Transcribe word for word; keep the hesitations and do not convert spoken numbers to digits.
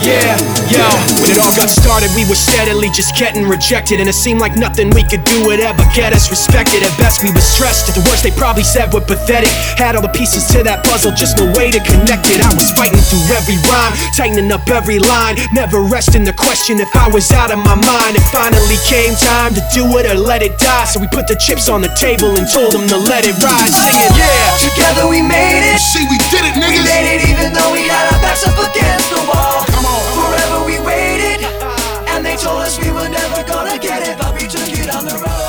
Yeah, yo, when it all got started, we were steadily just getting rejected, and it seemed like nothing we could do would ever get us respected. At best we were stressed, at the worst they probably said we're pathetic. Had all the pieces to that puzzle, just no way to connect it. I was fighting through every rhyme, tightening up every line, never resting the question if I was out of my mind. It finally came time to do it or let it die, so we put the chips on the table and told them to let it ride. Singing, yeah, together we made it. See, we did it, niggas. We made it even though we had our backs up against the wall. Come on. Forever we waited, and they told us we were never gonna get it, but we took it on the road.